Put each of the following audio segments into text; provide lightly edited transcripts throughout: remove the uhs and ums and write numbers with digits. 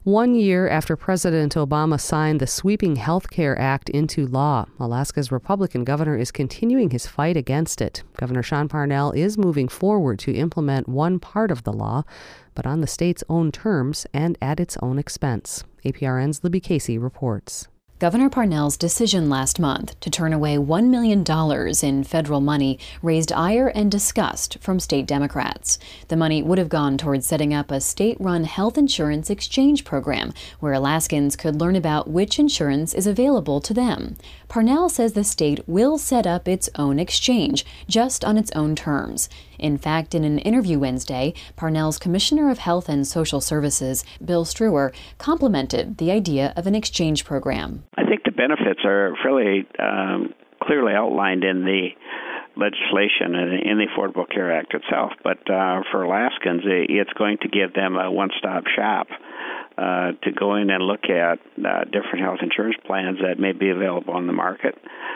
1 year after President Obama signed the Sweeping Health Care Act into law, Alaska's Republican governor is continuing his fight against it. Governor Sean Parnell is moving forward to implement one part of the law, but on the state's own terms and at its own expense. APRN's Libby Casey reports. Governor Parnell's decision last month to turn away $1 million in federal money raised ire and disgust from state Democrats. The money would have gone towards setting up a state-run health insurance exchange program where Alaskans could learn about which insurance is available to them. Parnell says the state will set up its own exchange, just on its own terms. In fact, in an interview Wednesday, Parnell's Commissioner of Health and Social Services, Bill Struwer, complimented the idea of an exchange program. I think the benefits are fairly clearly outlined in the legislation and in the Affordable Care Act itself. But for Alaskans, it's going to give them a one-stop shop to go in and look at different health insurance plans that may be available on the market,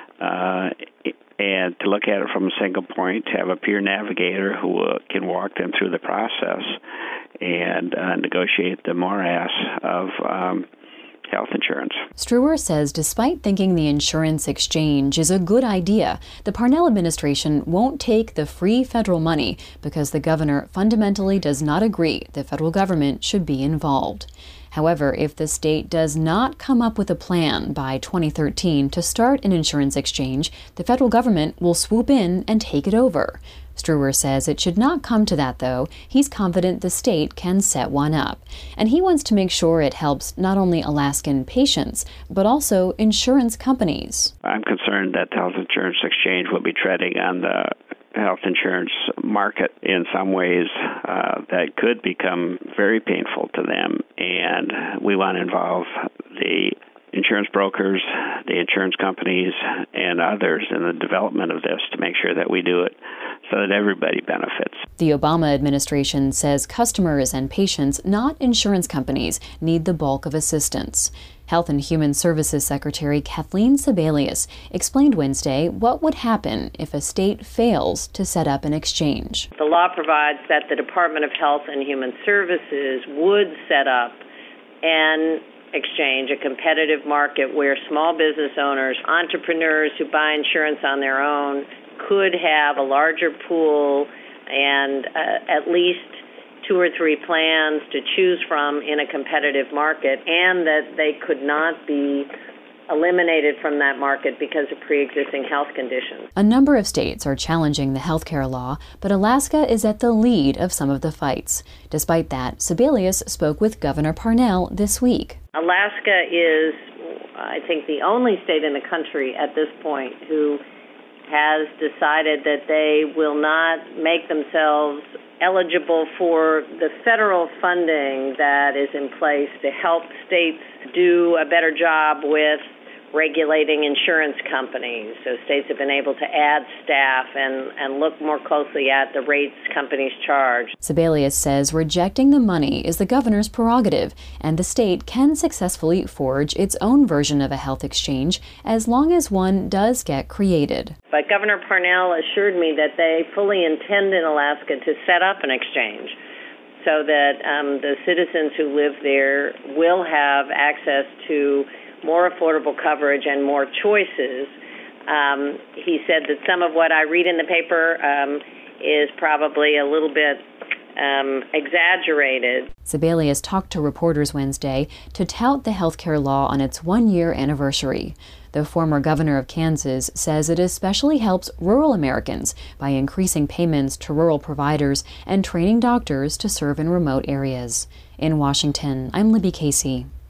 and to look at it from a single point, to have a peer navigator who can walk them through the process and negotiate the morass of health insurance. Struwer says despite thinking the insurance exchange is a good idea, the Parnell administration won't take the free federal money because the governor fundamentally does not agree the federal government should be involved. However, if the state does not come up with a plan by 2013 to start an insurance exchange, the federal government will swoop in and take it over. Struwer says it should not come to that, though. He's confident the state can set one up. And he wants to make sure it helps not only Alaskan patients, but also insurance companies. I'm concerned that the health insurance exchange will be treading on the health insurance market in some ways that could become very painful to them. And we want to involve the insurance brokers, the insurance companies, and others in the development of this to make sure that we do it so that everybody benefits. The Obama administration says customers and patients, not insurance companies, need the bulk of assistance. Health and Human Services Secretary Kathleen Sebelius explained Wednesday what would happen if a state fails to set up an exchange. The law provides that the Department of Health and Human Services would set up an exchange, a competitive market where small business owners, entrepreneurs who buy insurance on their own could have a larger pool and at least 2 or 3 plans to choose from in a competitive market, and that they could not be eliminated from that market because of pre-existing health conditions. A number of states are challenging the health care law, but Alaska is at the lead of some of the fights. Despite that, Sebelius spoke with Governor Parnell this week. Alaska is, I think, the only state in the country at this point who has decided that they will not make themselves eligible for the federal funding that is in place to help states do a better job with regulating insurance companies. So states have been able to add staff and look more closely at the rates companies charge. Sebelius says rejecting the money is the governor's prerogative, and the state can successfully forge its own version of a health exchange as long as one does get created. But Governor Parnell assured me that they fully intend in Alaska to set up an exchange so that the citizens who live there will have access to more affordable coverage and more choices. He said that some of what I read in the paper is probably a little bit exaggerated. Sebelius talked to reporters Wednesday to tout the health care law on its 1-year anniversary. The former governor of Kansas says it especially helps rural Americans by increasing payments to rural providers and training doctors to serve in remote areas. In Washington, I'm Libby Casey.